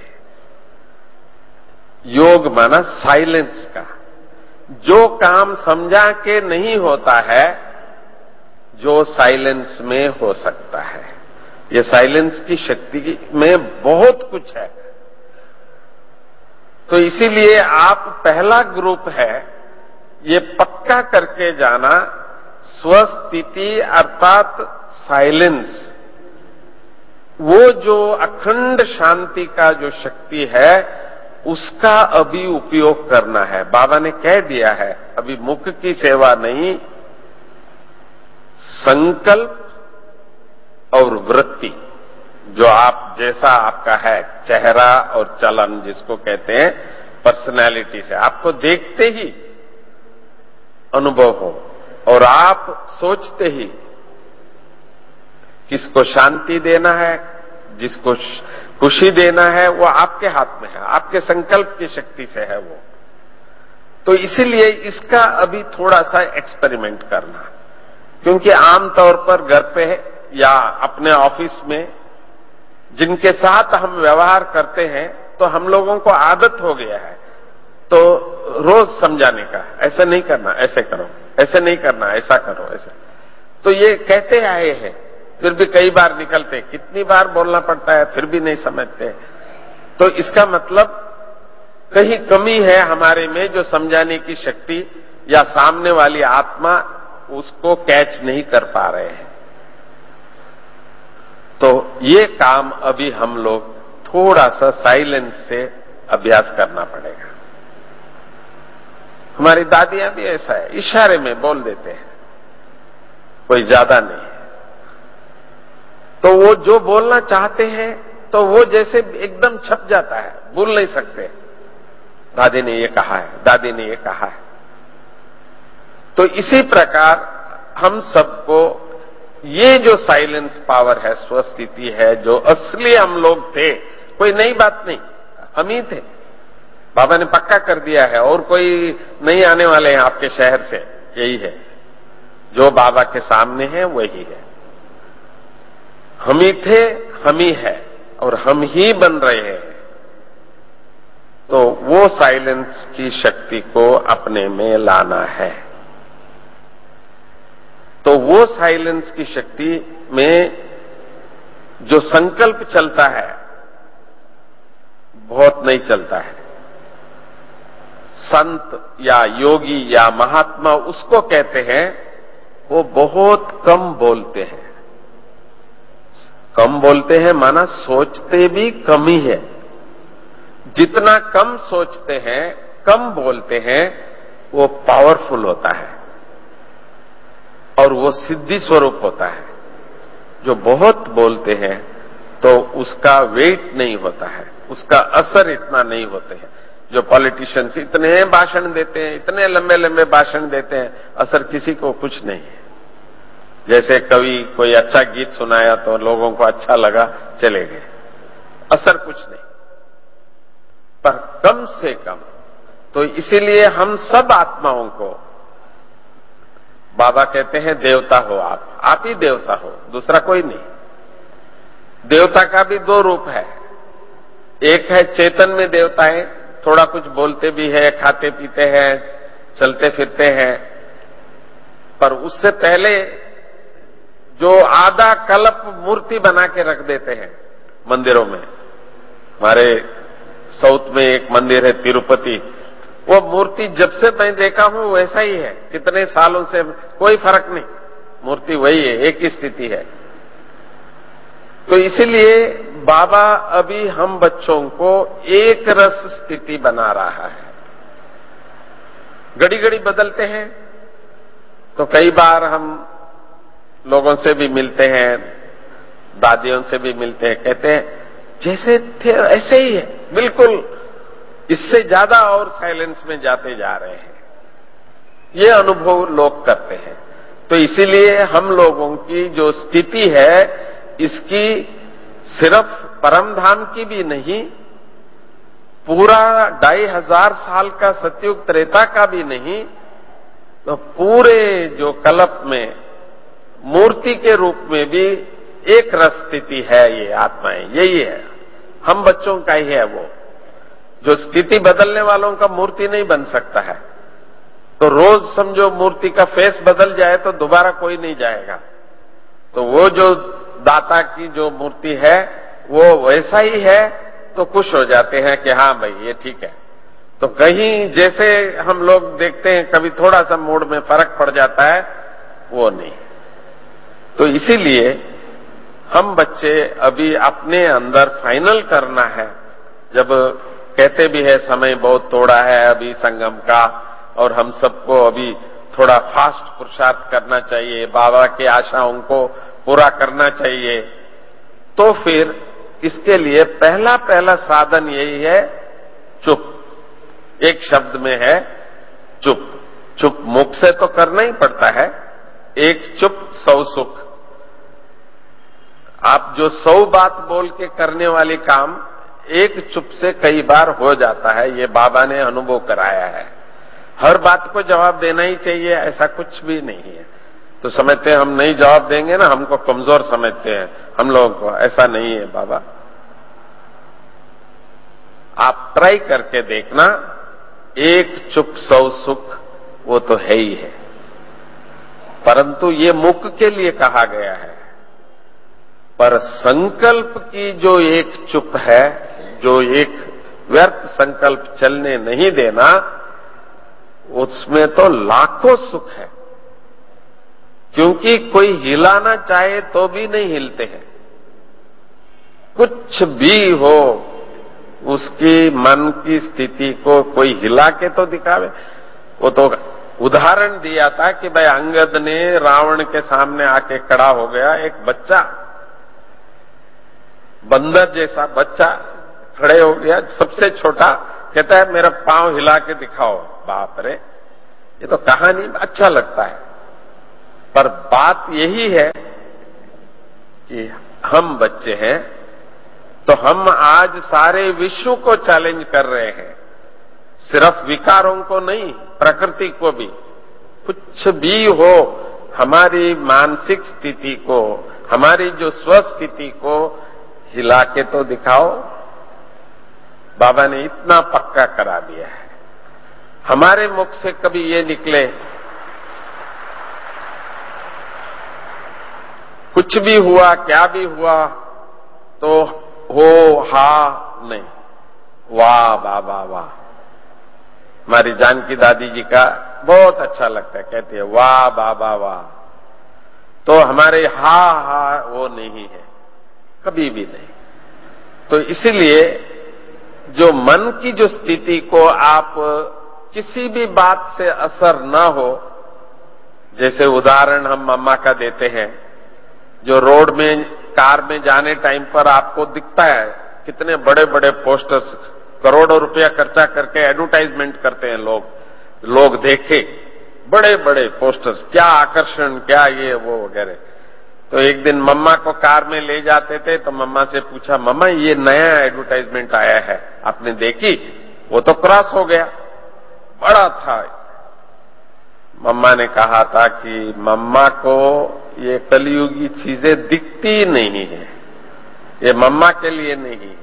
योग माना साइलेंस का। जो काम समझा के नहीं होता है, जो साइलेंस में हो सकता है। ये साइलेंस की शक्ति में बहुत कुछ है। तो इसीलिए आप पहला ग्रुप है, ये पक्का करके जाना, स्वस्थिति अर्थात साइलेंस, वो जो अखंड शांति का जो शक्ति है, उसका अभी उपयोग करना है। बाबा ने कह दिया है अभी मुख की सेवा नहीं, संकल्प और वृत्ति, जो आप जैसा आपका है चेहरा और चलन, जिसको कहते हैं पर्सनैलिटी से, आपको देखते ही अनुभव हो और आप सोचते ही किसको शांति देना है, जिसको खुशी देना है, वो आपके हाथ में है, आपके संकल्प की शक्ति से है वो। तो इसीलिए इसका अभी थोड़ा सा एक्सपेरिमेंट करना, क्योंकि आमतौर पर घर पे या अपने ऑफिस में जिनके साथ हम व्यवहार करते हैं, तो हम लोगों को आदत हो गया है तो रोज समझाने का, ऐसा नहीं करना, ऐसे करो, ऐसे नहीं करना, ऐसा करो, ऐसे। तो ये कहते आए हैं, फिर भी कई बार निकलते, कितनी बार बोलना पड़ता है, फिर भी नहीं समझते। तो इसका मतलब कहीं कमी है हमारे में, जो समझाने की शक्ति या सामने वाली आत्मा उसको कैच नहीं कर पा रहे हैं। तो ये काम अभी हम लोग थोड़ा सा साइलेंस से अभ्यास करना पड़ेगा। हमारी दादियां भी ऐसा है, इशारे में बोल देते हैं, कोई ज्यादा नहीं। तो वो जो बोलना चाहते हैं तो वो जैसे एकदम छप जाता है, बोल नहीं सकते, दादी ने ये कहा है, दादी ने ये कहा है। तो इसी प्रकार हम सबको ये जो साइलेंस पावर है, स्वस्थिति है, जो असली हम लोग थे, कोई नई बात नहीं, हम ही थे, बाबा ने पक्का कर दिया है, और कोई नहीं आने वाले हैं आपके शहर से, यही है, जो बाबा के सामने है वही है। हम ही थे, हम ही है, और हम ही बन रहे हैं। तो वो साइलेंस की शक्ति को अपने में लाना है। तो वो साइलेंस की शक्ति में जो संकल्प चलता है, बहुत नहीं चलता है। संत या योगी या महात्मा उसको कहते हैं, वो बहुत कम बोलते हैं। कम बोलते हैं माना सोचते भी कम ही है। जितना कम सोचते हैं, कम बोलते हैं, वो पावरफुल होता है और वो सिद्धि स्वरूप होता है। जो बहुत बोलते हैं तो उसका वेट नहीं होता है, उसका असर इतना नहीं होते हैं। जो पॉलिटिशियंस इतने भाषण देते हैं, इतने लंबे लंबे भाषण देते हैं, असर किसी को कुछ नहीं है। जैसे कवि कोई अच्छा गीत सुनाया तो लोगों को अच्छा लगा, चले गए, असर कुछ नहीं, पर कम से कम। तो इसीलिए हम सब आत्माओं को बाबा कहते हैं देवता हो आप ही देवता हो, दूसरा कोई नहीं। देवता का भी दो रूप है, एक है चेतन में देवताएं, थोड़ा कुछ बोलते भी है, खाते पीते हैं, चलते फिरते हैं, पर उससे पहले जो आधा कल्प मूर्ति बना के रख देते हैं मंदिरों में। हमारे साउथ में एक मंदिर है तिरुपति, वो मूर्ति जब से मैं देखा हूं वैसा ही है, कितने सालों से कोई फर्क नहीं, मूर्ति वही है, एक ही स्थिति है। तो इसीलिए बाबा अभी हम बच्चों को एक रस स्थिति बना रहा है। घड़ी घड़ी बदलते हैं, तो कई बार हम लोगों से भी मिलते हैं, दादियों से भी मिलते हैं, कहते हैं जैसे थे ऐसे ही है, बिल्कुल इससे ज्यादा और साइलेंस में जाते जा रहे हैं। ये अनुभव लोग करते हैं। तो इसीलिए हम लोगों की जो स्थिति है, इसकी सिर्फ परमधाम की भी नहीं, पूरा 2500 साल का सतयुग त्रेता का भी नहीं, तो पूरे जो कल्प में मूर्ति के रूप में भी एक रस स्थिति है। ये आत्माएं यही है, हम बच्चों का ही है वो। जो स्थिति बदलने वालों का मूर्ति नहीं बन सकता है। तो रोज समझो मूर्ति का फेस बदल जाए तो दोबारा कोई नहीं जाएगा। तो वो जो दाता की जो मूर्ति है वो वैसा ही है, तो खुश हो जाते हैं कि हाँ भाई ये ठीक है। तो कहीं जैसे हम लोग देखते हैं कभी थोड़ा सा मूड में फर्क पड़ जाता है, वो नहीं। तो इसीलिए हम बच्चे अभी अपने अंदर फाइनल करना है। जब कहते भी है समय बहुत थोड़ा है अभी संगम का, और हम सबको अभी थोड़ा फास्ट पुरुषार्थ करना चाहिए, बाबा की आशाओं को पूरा करना चाहिए, तो फिर इसके लिए पहला साधन यही है, चुप। एक शब्द में है चुप। चुप मुख से तो करना ही पड़ता है, एक चुप 100 सुख। आप जो 100 बात बोल के करने वाली काम एक चुप से कई बार हो जाता है, ये बाबा ने अनुभव कराया है। हर बात को जवाब देना ही चाहिए ऐसा कुछ भी नहीं है। तो समझते हैं हम नहीं जवाब देंगे ना, हमको कमजोर समझते हैं हम लोगों को, ऐसा नहीं है बाबा। आप ट्राई करके देखना, एक चुप 100 सुख वो तो है ही है, परंतु ये मुख के लिए कहा गया है। पर संकल्प की जो एक चुप है, जो एक व्यर्थ संकल्प चलने नहीं देना, उसमें तो लाखों सुख है। क्योंकि कोई हिलाना चाहे तो भी नहीं हिलते हैं, कुछ भी हो, उसकी मन की स्थिति को कोई हिला के तो दिखावे। वो तो उदाहरण दिया था कि भाई अंगद ने रावण के सामने आके खड़ा हो गया, एक बच्चा, बंदर जैसा बच्चा खड़े हो गया, सबसे छोटा, कहता है मेरा पांव हिला के दिखाओ। बाप रे, ये तो कहानी अच्छा लगता है, पर बात यही है कि हम बच्चे हैं तो हम आज सारे विश्व को चैलेंज कर रहे हैं, सिर्फ विकारों को नहीं, प्रकृति को भी। कुछ भी हो, हमारी मानसिक स्थिति को, हमारी जो स्वस्थिति को हिला के तो दिखाओ। बाबा ने इतना पक्का करा दिया है। हमारे मुख से कभी ये निकले कुछ भी हुआ, क्या भी हुआ, तो हो हा नहीं, वाह बाबा वाह। हमारी जानकी दादी जी का बहुत अच्छा लगता है, कहती है वाह बाबा वाह। तो हमारे हा हा वो नहीं है, कभी भी नहीं। तो इसीलिए जो मन की जो स्थिति को आप किसी भी बात से असर न हो, जैसे उदाहरण हम मम्मा का देते हैं, जो रोड में कार में जाने टाइम पर आपको दिखता है कितने बड़े बड़े पोस्टर्स, करोड़ों रुपया खर्चा करके एडवर्टाइजमेंट करते हैं लोग देखे, बड़े बड़े पोस्टर्स, क्या आकर्षण, क्या ये वो वगैरह। तो एक दिन मम्मा को कार में ले जाते थे, तो मम्मा से पूछा, मम्मा ये नया एडवर्टाइजमेंट आया है, आपने देखी? वो तो क्रॉस हो गया, बड़ा था। मम्मा ने कहा था कि मम्मा को ये कलयुगी चीजें दिखती नहीं है, ये मम्मा के लिए नहीं है।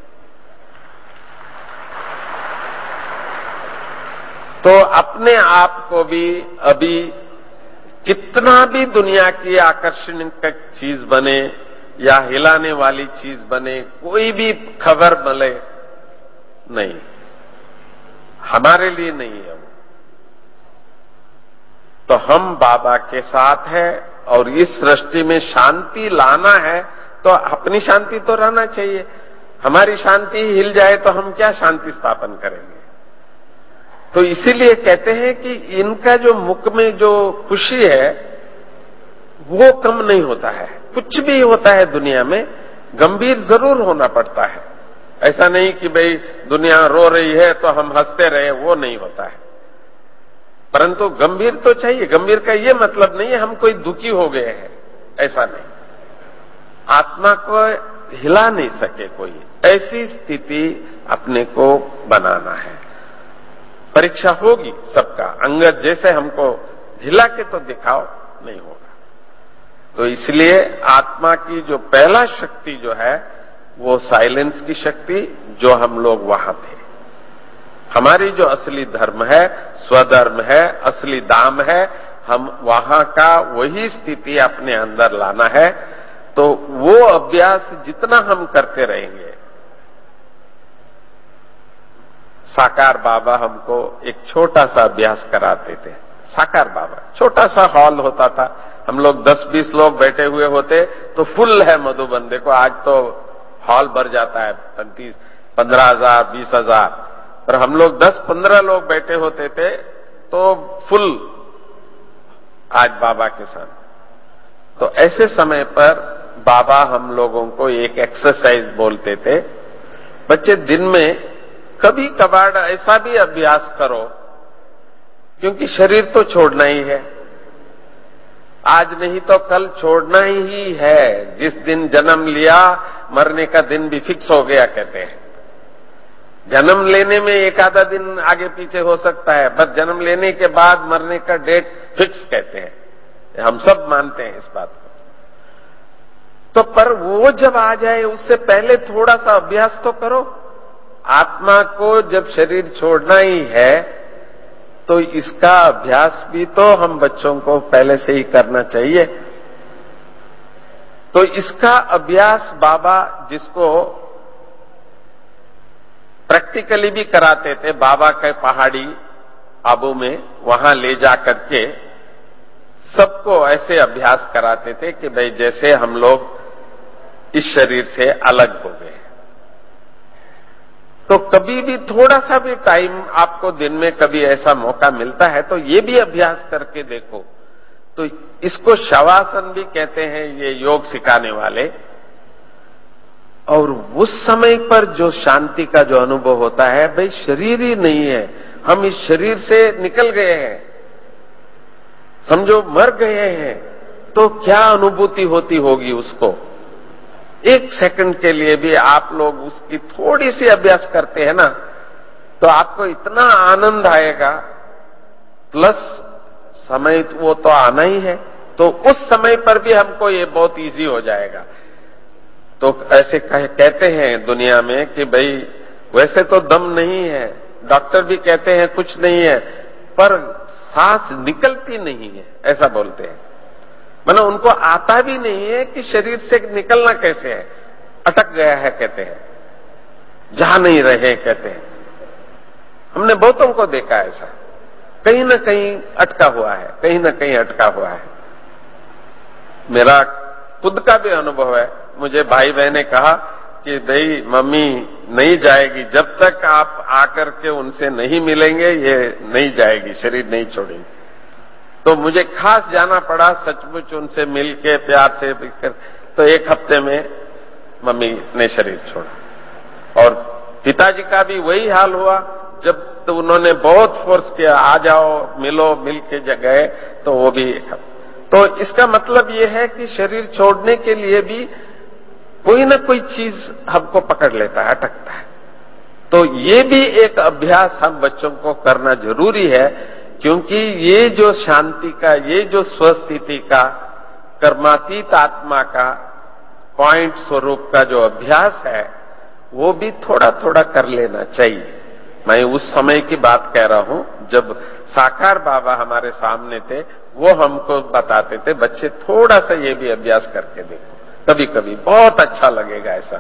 तो अपने आप को भी अभी कितना भी दुनिया की आकर्षण चीज बने या हिलाने वाली चीज बने, कोई भी खबर मिले, नहीं, हमारे लिए नहीं है वो। तो हम बाबा के साथ है और इस सृष्टि में शांति लाना है, तो अपनी शांति तो रहना चाहिए। हमारी शांति हिल जाए तो हम क्या शांति स्थापन करेंगे? तो इसीलिए कहते हैं कि इनका जो मुख में जो खुशी है वो कम नहीं होता है। कुछ भी होता है दुनिया में गंभीर जरूर होना पड़ता है। ऐसा नहीं कि भाई दुनिया रो रही है तो हम हंसते रहे, वो नहीं होता है। परंतु गंभीर तो चाहिए। गंभीर का ये मतलब नहीं है हम कोई दुखी हो गए हैं, ऐसा नहीं। आत्मा को हिला नहीं सके कोई, ऐसी स्थिति अपने को बनाना है। परीक्षा होगी सबका, अंगद जैसे हमको हिला के तो दिखाओ, नहीं होगा। तो इसलिए आत्मा की जो पहला शक्ति जो है वो साइलेंस की शक्ति, जो हम लोग वहां थे। हमारी जो असली धर्म है, स्वधर्म है, असली दाम है, हम वहां का वही स्थिति अपने अंदर लाना है। तो वो अभ्यास जितना हम करते रहेंगे, साकार बाबा हमको एक छोटा सा अभ्यास कराते थे। साकार बाबा, छोटा सा हॉल होता था, हम लोग 10-20 लोग बैठे हुए होते तो फुल है मधुबन। देखो आज तो हॉल भर जाता है 15,000 20,000, पर हम लोग 10-15 लोग बैठे होते थे तो फुल आज बाबा के साथ। तो ऐसे समय पर बाबा हम लोगों को एक एक्सरसाइज बोलते थे, बच्चे दिन में कभी कभार ऐसा भी अभ्यास करो, क्योंकि शरीर तो छोड़ना ही है, आज नहीं तो कल छोड़ना ही है। जिस दिन जन्म लिया मरने का दिन भी फिक्स हो गया कहते हैं। जन्म लेने में एक आधा दिन आगे पीछे हो सकता है, बस जन्म लेने के बाद मरने का डेट फिक्स कहते हैं। हम सब मानते हैं इस बात को। तो पर वो जब आ जाए उससे पहले थोड़ा सा अभ्यास तो करो। आत्मा को जब शरीर छोड़ना ही है तो इसका अभ्यास भी तो हम बच्चों को पहले से ही करना चाहिए। तो इसका अभ्यास बाबा जिसको प्रैक्टिकली भी कराते थे, बाबा के पहाड़ी आबू में, वहां ले जा करके सबको ऐसे अभ्यास कराते थे कि भाई जैसे हम लोग इस शरीर से अलग हो गए। तो कभी भी थोड़ा सा भी टाइम आपको दिन में कभी ऐसा मौका मिलता है तो ये भी अभ्यास करके देखो। तो इसको शवासन भी कहते हैं ये योग सिखाने वाले। और उस समय पर जो शांति का जो अनुभव होता है, भाई शरीर ही नहीं है, हम इस शरीर से निकल गए हैं, समझो मर गए हैं, तो क्या अनुभूति होती होगी उसको। एक सेकंड के लिए भी आप लोग उसकी थोड़ी सी अभ्यास करते हैं ना, तो आपको इतना आनंद आएगा। प्लस समय वो तो आना ही है, तो उस समय पर भी हमको ये बहुत इजी हो जाएगा। तो ऐसे कहते हैं दुनिया में कि भाई वैसे तो दम नहीं है, डॉक्टर भी कहते हैं कुछ नहीं है, पर सांस निकलती नहीं है, ऐसा बोलते हैं। मतलब उनको आता भी नहीं है कि शरीर से निकलना कैसे है, अटक गया है कहते हैं, जा नहीं रहे कहते हैं। हमने बहुतों को देखा ऐसा, कहीं ना कहीं अटका हुआ है, कहीं ना कहीं अटका हुआ है। मेरा खुद का भी अनुभव है। मुझे भाई बहन ने कहा कि भाई मम्मी नहीं जाएगी, जब तक आप आकर के उनसे नहीं मिलेंगे ये नहीं जाएगी, शरीर नहीं छोड़ेगी। तो मुझे खास जाना पड़ा, सचमुच उनसे मिल के प्यार से मिलकर। तो एक हफ्ते में मम्मी ने शरीर छोड़ा। और पिताजी का भी वही हाल हुआ। जब तो उन्होंने बहुत फोर्स किया, आ जाओ मिलो, मिल के गए, तो वो भी एक हफ्ते। तो इसका मतलब ये है कि शरीर छोड़ने के लिए भी कोई ना कोई चीज हमको पकड़ लेता है, अटकता है। तो ये भी एक अभ्यास हम बच्चों को करना जरूरी है, क्योंकि ये जो शांति का, ये जो स्वस्थिति का, कर्मातीत आत्मा का, पॉइंट स्वरूप का जो अभ्यास है, वो भी थोड़ा थोड़ा कर लेना चाहिए। मैं उस समय की बात कह रहा हूं जब साकार बाबा हमारे सामने थे, वो हमको बताते थे बच्चे थोड़ा सा ये भी अभ्यास करके देखो, कभी कभी बहुत अच्छा लगेगा ऐसा।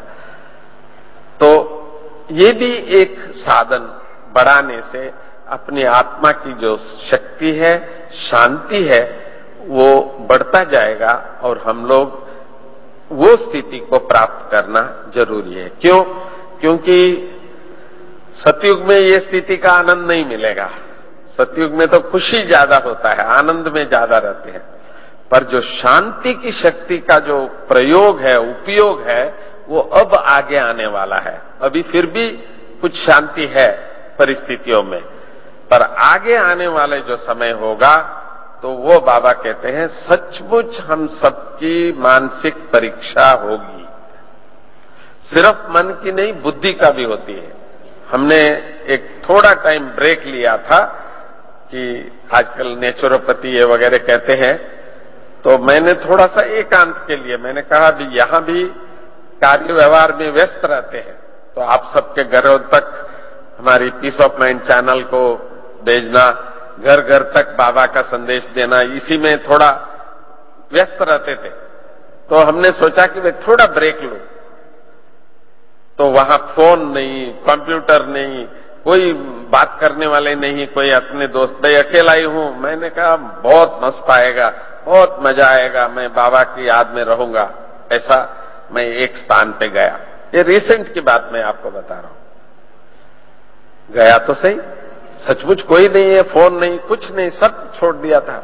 तो ये भी एक साधन बढ़ाने से अपनी आत्मा की जो शक्ति है, शांति है, वो बढ़ता जाएगा और हम लोग वो स्थिति को प्राप्त करना जरूरी है। क्यों? क्योंकि सतयुग में ये स्थिति का आनंद नहीं मिलेगा। सतयुग में तो खुशी ज्यादा होता है, आनंद में ज्यादा रहते हैं, पर जो शांति की शक्ति का जो प्रयोग है, उपयोग है, वो अब आगे आने वाला है। अभी फिर भी कुछ शांति है परिस्थितियों में, पर आगे आने वाले जो समय होगा तो वो बाबा कहते हैं सचमुच हम सबकी मानसिक परीक्षा होगी। सिर्फ मन की नहीं, बुद्धि का भी होती है। हमने एक थोड़ा टाइम ब्रेक लिया था कि आजकल नेचुरोपैथी ये वगैरह कहते हैं, तो मैंने थोड़ा सा एकांत के लिए मैंने कहा भी यहां भी कार्य व्यवहार में व्यस्त रहते हैं, तो आप सबके घरों तक हमारी पीस ऑफ माइंड चैनल को भेजना, घर घर तक बाबा का संदेश देना, इसी में थोड़ा व्यस्त रहते थे। तो हमने सोचा कि मैं थोड़ा ब्रेक लूं। तो वहां फोन नहीं, कंप्यूटर नहीं, कोई बात करने वाले नहीं, कोई अपने दोस्त, भाई अकेला ही हूं। मैंने कहा बहुत मस्त आएगा, बहुत मजा आएगा, मैं बाबा की याद में रहूंगा। ऐसा मैं एक स्थान पे गया, ये रिसेंट की बात मैं आपको बता रहा हूं। गया तो सही, सचमुच कोई नहीं है, फोन नहीं, कुछ नहीं, सब छोड़ दिया था।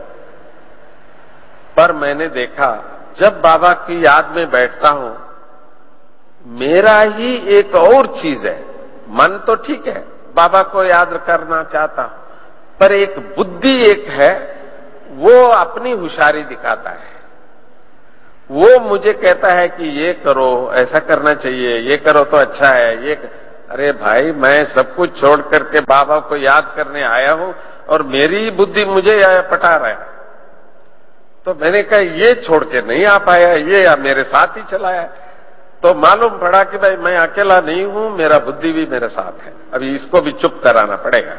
पर मैंने देखा जब बाबा की याद में बैठता हूं, मेरा ही एक और चीज है। मन तो ठीक है, बाबा को याद करना चाहता हूं, पर एक बुद्धि एक है, वो अपनी होशियारी दिखाता है। वो मुझे कहता है कि ये करो, ऐसा करना चाहिए, ये करो तो अच्छा है, ये अरे भाई मैं सब कुछ छोड़ करके बाबा को याद करने आया हूं और मेरी बुद्धि मुझे पटा रहा है। तो मैंने कहा ये छोड़ के नहीं आ पाया, ये मेरे साथ ही चला है। तो मालूम पड़ा कि भाई मैं अकेला नहीं हूं, मेरा बुद्धि भी मेरे साथ है, अभी इसको भी चुप कराना पड़ेगा।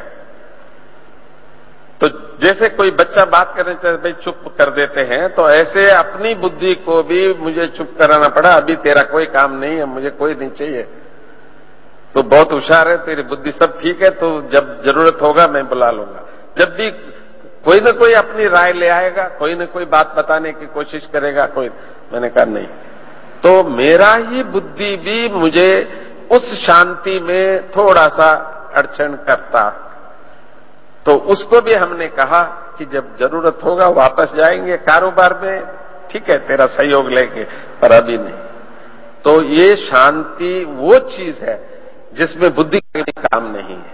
तो जैसे कोई बच्चा बात करने चाहे भाई चुप कर देते हैं, तो ऐसे अपनी बुद्धि को भी मुझे चुप कराना पड़ा। अभी तेरा कोई काम नहीं है, मुझे कोई नहीं चाहिए, तो बहुत होशियार है, तेरी बुद्धि सब ठीक है, तो जब जरूरत होगा मैं बुला लूंगा। जब भी कोई न कोई अपनी राय ले आएगा, कोई न कोई बात बताने की कोशिश करेगा, कोई। मैंने कहा नहीं, तो मेरा ही बुद्धि भी मुझे उस शांति में थोड़ा सा अड़चन करता। तो उसको भी हमने कहा कि जब जरूरत होगा वापस जाएंगे कारोबार में, ठीक है तेरा सहयोग लेंगे, पर अभी नहीं। तो ये शांति वो चीज है जिसमें बुद्धि का काम नहीं है।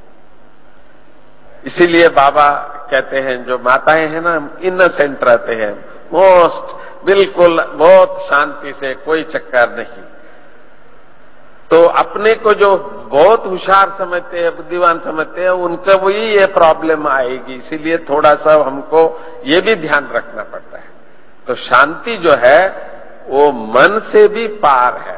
इसीलिए बाबा कहते हैं जो माताएं हैं ना, इनोसेंट रहते हैं, मोस्ट बिल्कुल बहुत शांति से, कोई चक्कर नहीं। तो अपने को जो बहुत होशियार समझते हैं, बुद्धिमान समझते हैं, उनका वही ये प्रॉब्लम आएगी। इसीलिए थोड़ा सा हमको ये भी ध्यान रखना पड़ता है। तो शांति जो है वो मन से भी पार है।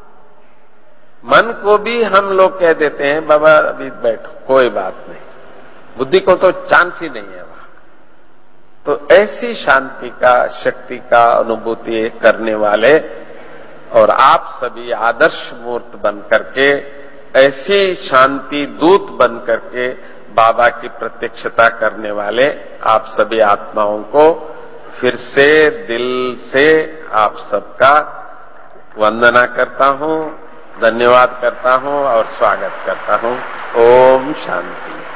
मन को भी हम लोग कह देते हैं बाबा अभी बैठो, कोई बात नहीं, बुद्धि को तो चांस ही नहीं है वहां। तो ऐसी शांति का, शक्ति का अनुभूति करने वाले और आप सभी आदर्श मूर्त बन करके, ऐसी शांति दूत बन करके बाबा की प्रत्यक्षता करने वाले आप सभी आत्माओं को फिर से दिल से आप सबका वंदना करता हूं, धन्यवाद करता हूं और स्वागत करता हूं। ओम शांति।